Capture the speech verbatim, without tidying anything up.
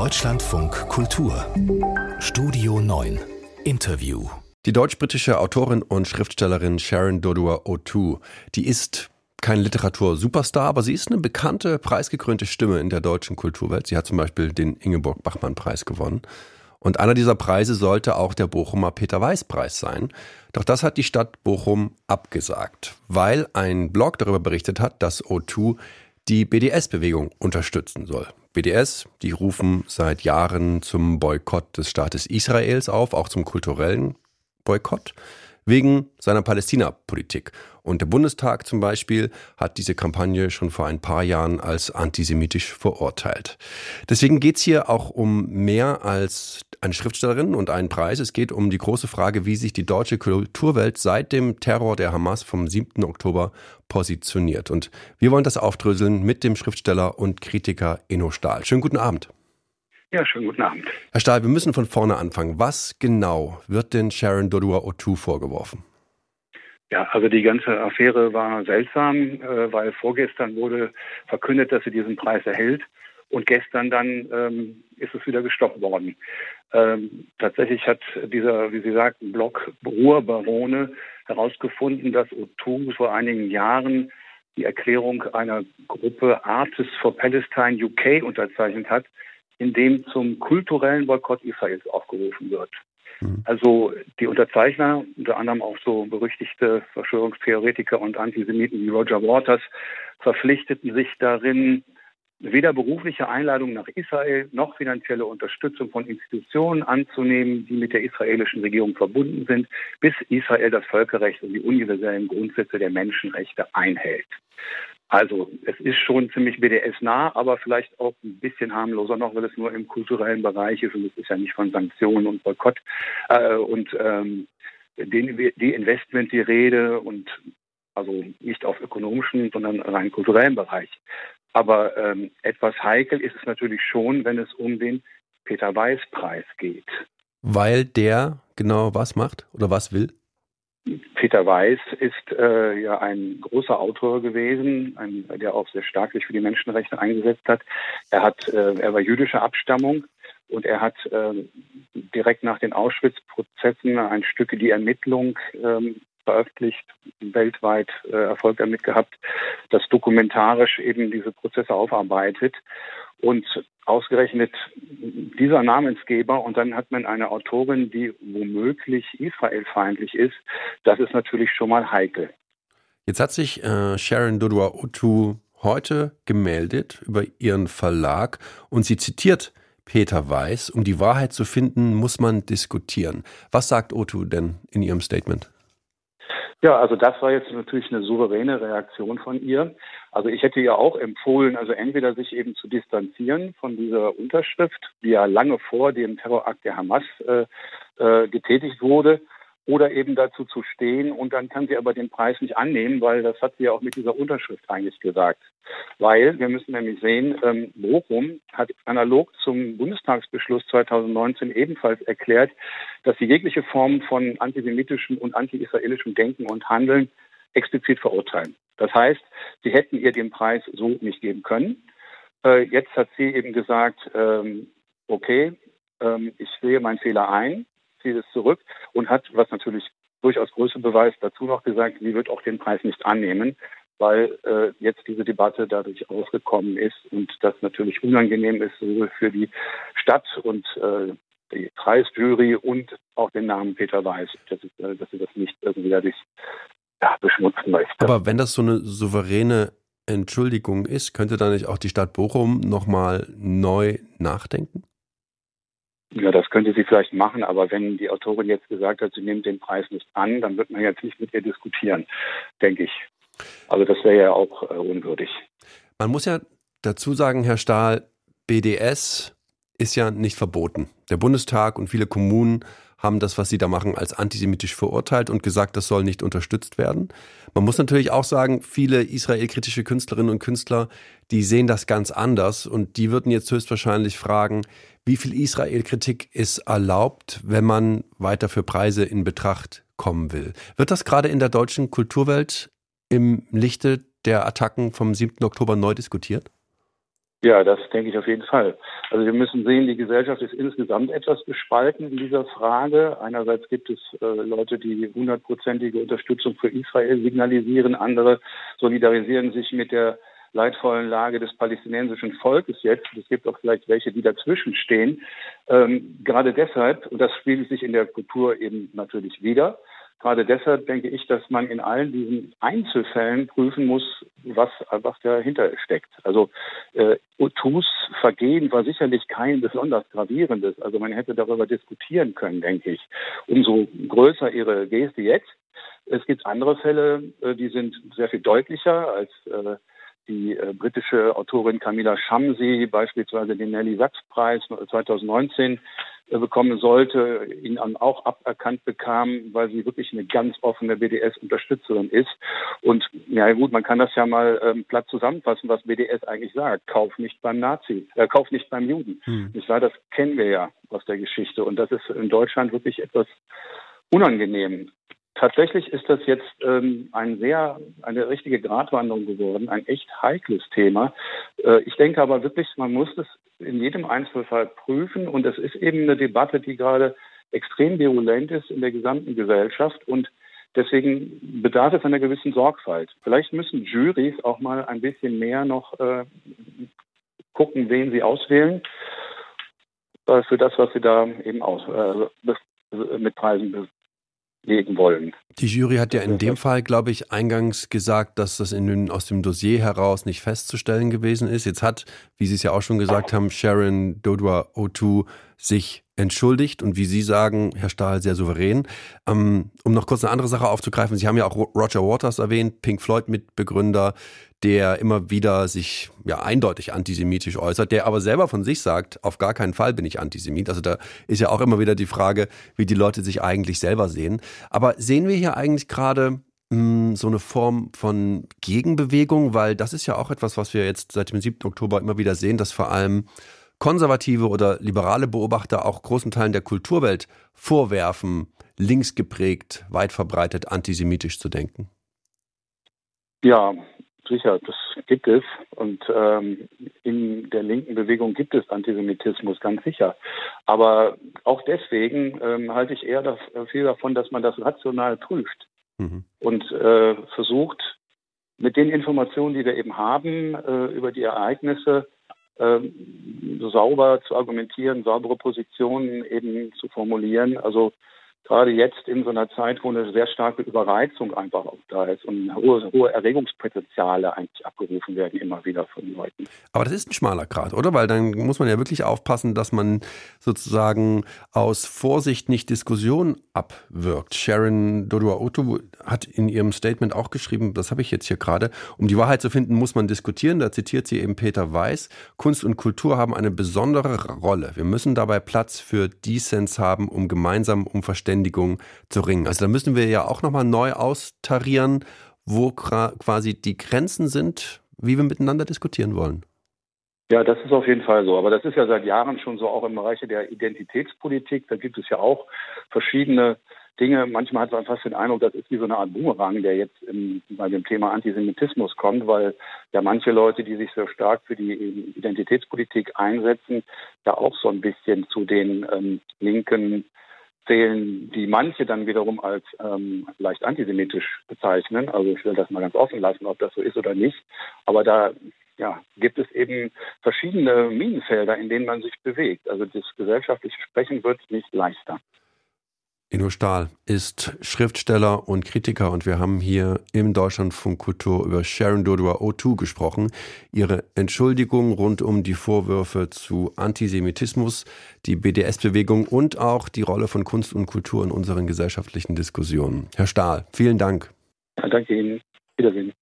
Deutschlandfunk Kultur Studio neun Interview. Die deutsch-britische Autorin und Schriftstellerin Sharon Dodua-Otoo, die ist kein Literatur-Superstar, aber sie ist eine bekannte, preisgekrönte Stimme in der deutschen Kulturwelt. Sie hat zum Beispiel den Ingeborg-Bachmann-Preis gewonnen. Und einer dieser Preise sollte auch der Bochumer Peter-Weiß-Preis sein. Doch das hat die Stadt Bochum abgesagt, weil ein Blog darüber berichtet hat, dass Otoo die B D S-Bewegung unterstützen soll. B D S, die rufen seit Jahren zum Boykott des Staates Israels auf, auch zum kulturellen Boykott, wegen seiner Palästina-Politik. Und der Bundestag zum Beispiel hat diese Kampagne schon vor ein paar Jahren als antisemitisch verurteilt. Deswegen geht es hier auch um mehr als eine Schriftstellerin und einen Preis. Es geht um die große Frage, wie sich die deutsche Kulturwelt seit dem Terror der Hamas vom siebten Oktober positioniert. Und wir wollen das aufdröseln mit dem Schriftsteller und Kritiker Enno Stahl. Schönen guten Abend. Ja, schönen guten Abend. Herr Stahl, wir müssen von vorne anfangen. Was genau wird denn Sharon Dodua-Otoo vorgeworfen? Ja, also die ganze Affäre war seltsam, äh, weil vorgestern wurde verkündet, dass sie diesen Preis erhält. Und gestern dann ähm, ist es wieder gestoppt worden. Ähm, tatsächlich hat dieser, wie Sie sagten, Blog Ruhrbarone herausgefunden, dass Otoo vor einigen Jahren die Erklärung einer Gruppe Artists for Palestine U K unterzeichnet hat, in dem zum kulturellen Boykott Israels aufgerufen wird. Mhm. Also die Unterzeichner, unter anderem auch so berüchtigte Verschwörungstheoretiker und Antisemiten wie Roger Waters, verpflichteten sich darin, weder berufliche Einladungen nach Israel noch finanzielle Unterstützung von Institutionen anzunehmen, die mit der israelischen Regierung verbunden sind, bis Israel das Völkerrecht und die universellen Grundsätze der Menschenrechte einhält. Also es ist schon ziemlich B D S-nah, aber vielleicht auch ein bisschen harmloser noch, weil es nur im kulturellen Bereich ist und es ist ja nicht von Sanktionen und Boykott äh, und ähm, den, die Investment die Rede und also nicht auf ökonomischen, sondern rein kulturellen Bereich. Aber ähm, etwas heikel ist es natürlich schon, wenn es um den Peter-Weiß-Preis geht. Weil der genau was macht oder was will? Peter Weiß ist äh, ja ein großer Autor gewesen, ein, der auch sehr stark sich für die Menschenrechte eingesetzt hat. Er hat, äh, er war jüdischer Abstammung und er hat äh, direkt nach den Auschwitz-Prozessen ein Stück Die Ermittlung ähm, veröffentlicht, weltweit äh, Erfolg damit gehabt, das dokumentarisch eben diese Prozesse aufarbeitet. Und ausgerechnet dieser Namensgeber und dann hat man eine Autorin, die womöglich israelfeindlich ist, das ist natürlich schon mal heikel. Jetzt hat sich äh, Sharon Dodua-Otoo heute gemeldet über ihren Verlag und sie zitiert Peter Weiß: Um die Wahrheit zu finden, muss man diskutieren. Was sagt Otoo denn in ihrem Statement? Ja, also das war jetzt natürlich eine souveräne Reaktion von ihr. Also ich hätte ihr auch empfohlen, also entweder sich eben zu distanzieren von dieser Unterschrift, die ja lange vor dem Terrorakt der Hamas äh, äh, getätigt wurde, oder eben dazu zu stehen. Und dann kann sie aber den Preis nicht annehmen, weil das hat sie ja auch mit dieser Unterschrift eigentlich gesagt. Weil, wir müssen nämlich sehen, ähm, Bochum hat analog zum Bundestagsbeschluss zweitausendneunzehn ebenfalls erklärt, dass sie jegliche Form von antisemitischem und anti-israelischem Denken und Handeln explizit verurteilen. Das heißt, sie hätten ihr den Preis so nicht geben können. Äh, jetzt hat sie eben gesagt, ähm, okay, ähm, ich sehe meinen Fehler ein, ziehe es zurück und hat, was natürlich durchaus Größe beweist, dazu noch gesagt, sie wird auch den Preis nicht annehmen, weil äh, jetzt diese Debatte dadurch ausgekommen ist und das natürlich unangenehm ist, sowohl für die Stadt und äh, die Preisjury und auch den Namen Peter Weiß, dass, äh, dass sie das nicht irgendwie dadurch ja, beschmutzen möchte. Aber wenn das so eine souveräne Entschuldigung ist, könnte dann nicht auch die Stadt Bochum nochmal neu nachdenken? Ja, das könnte sie vielleicht machen, aber wenn die Autorin jetzt gesagt hat, sie nimmt den Preis nicht an, dann wird man jetzt nicht mit ihr diskutieren, denke ich. Also das wäre ja auch äh, unwürdig. Man muss ja dazu sagen, Herr Stahl, B D S ist ja nicht verboten. Der Bundestag und viele Kommunen haben das, was sie da machen, als antisemitisch verurteilt und gesagt, das soll nicht unterstützt werden. Man muss natürlich auch sagen, viele israelkritische Künstlerinnen und Künstler, die sehen das ganz anders und die würden jetzt höchstwahrscheinlich fragen, wie viel Israel-Kritik ist erlaubt, wenn man weiter für Preise in Betracht kommen will. Wird das gerade in der deutschen Kulturwelt im Lichte der Attacken vom siebten Oktober neu diskutiert? Ja, das denke ich auf jeden Fall. Also wir müssen sehen, die Gesellschaft ist insgesamt etwas gespalten in dieser Frage. Einerseits gibt es äh, Leute, die hundertprozentige Unterstützung für Israel signalisieren. Andere solidarisieren sich mit der leidvollen Lage des palästinensischen Volkes jetzt. Es gibt auch vielleicht welche, die dazwischen stehen. Ähm, gerade deshalb, und das spiegelt sich in der Kultur eben natürlich wider, gerade deshalb denke ich, dass man in allen diesen Einzelfällen prüfen muss, was, was dahinter steckt. Also äh, Otus Vergehen war sicherlich kein besonders gravierendes. Also man hätte darüber diskutieren können, denke ich. Umso größer ihre Geste jetzt. Es gibt andere Fälle, äh, die sind sehr viel deutlicher als äh, die äh, britische Autorin Camilla Shamsi beispielsweise den Nelly-Sachs-Preis zweitausendneunzehn äh, bekommen sollte, ihn dann auch aberkannt bekam, weil sie wirklich eine ganz offene B D S-Unterstützerin ist. Und ja gut, man kann das ja mal ähm, platt zusammenfassen, was B D S eigentlich sagt. Kauf nicht beim Nazi, äh, kauf nicht beim Juden. Hm. Nicht wahr? Das kennen wir ja aus der Geschichte. Und das ist in Deutschland wirklich etwas unangenehm. Tatsächlich ist das jetzt ähm, ein sehr, eine richtige Gratwanderung geworden, ein echt heikles Thema. Äh, ich denke aber wirklich, man muss es in jedem Einzelfall prüfen und es ist eben eine Debatte, die gerade extrem virulent ist in der gesamten Gesellschaft und deswegen bedarf es einer gewissen Sorgfalt. Vielleicht müssen Jurys auch mal ein bisschen mehr noch äh, gucken, wen sie auswählen, äh, für das, was sie da eben aus, äh, mit Preisen legen wollen. Die Jury hat ja in dem Fall, glaube ich, eingangs gesagt, dass das in den, aus dem Dossier heraus nicht festzustellen gewesen ist. Jetzt hat, wie Sie es ja auch schon gesagt haben, Sharon Dodua Otoo sich entschuldigt und wie Sie sagen, Herr Stahl, sehr souverän. Ähm, um noch kurz eine andere Sache aufzugreifen, Sie haben ja auch Roger Waters erwähnt, Pink Floyd-Mitbegründer, der immer wieder sich ja eindeutig antisemitisch äußert, der aber selber von sich sagt, auf gar keinen Fall bin ich Antisemit. Also da ist ja auch immer wieder die Frage, wie die Leute sich eigentlich selber sehen. Aber sehen wir hier eigentlich gerade mh, so eine Form von Gegenbewegung? Weil das ist ja auch etwas, was wir jetzt seit dem siebten Oktober immer wieder sehen, dass vor allem konservative oder liberale Beobachter auch großen Teilen der Kulturwelt vorwerfen, links geprägt, weit verbreitet antisemitisch zu denken. Ja, sicher, das gibt es. Und ähm, in der linken Bewegung gibt es Antisemitismus, ganz sicher. Aber auch deswegen ähm, halte ich eher das, viel davon, dass man das rational prüft mhm. und äh, versucht, mit den Informationen, die wir eben haben, äh, über die Ereignisse, äh, sauber zu argumentieren, saubere Positionen eben zu formulieren. Also gerade jetzt in so einer Zeit, wo eine sehr starke Überreizung einfach auch da ist und hohe, hohe Erregungspotenziale eigentlich abgerufen werden immer wieder von den Leuten. Aber das ist ein schmaler Grat, oder? Weil dann muss man ja wirklich aufpassen, dass man sozusagen aus Vorsicht nicht Diskussion abwirkt. Sharon Dodua Otoo hat in ihrem Statement auch geschrieben, das habe ich jetzt hier gerade, um die Wahrheit zu finden, muss man diskutieren. Da zitiert sie eben Peter Weiß. Kunst und Kultur haben eine besondere Rolle. Wir müssen dabei Platz für Dissens haben, um gemeinsam um Verständnis zu ringen. Also da müssen wir ja auch nochmal neu austarieren, wo quasi die Grenzen sind, wie wir miteinander diskutieren wollen. Ja, das ist auf jeden Fall so. Aber das ist ja seit Jahren schon so, auch im Bereich der Identitätspolitik. Da gibt es ja auch verschiedene Dinge. Manchmal hat man fast den Eindruck, das ist wie so eine Art Boomerang, der jetzt im, bei dem Thema Antisemitismus kommt, weil ja manche Leute, die sich so stark für die Identitätspolitik einsetzen, ja auch so ein bisschen zu den ähm, linken zählen, die manche dann wiederum als ähm, leicht antisemitisch bezeichnen. Also ich will das mal ganz offen lassen, ob das so ist oder nicht. Aber da ja, gibt es eben verschiedene Minenfelder, in denen man sich bewegt. Also das gesellschaftliche Sprechen wird nicht leichter. Inno Stahl ist Schriftsteller und Kritiker und wir haben hier im Deutschlandfunk Kultur über Sharon Dodua Otoo gesprochen. Ihre Entschuldigung rund um die Vorwürfe zu Antisemitismus, die B D S-Bewegung und auch die Rolle von Kunst und Kultur in unseren gesellschaftlichen Diskussionen. Herr Stahl, vielen Dank. Ja, danke Ihnen. Wiedersehen.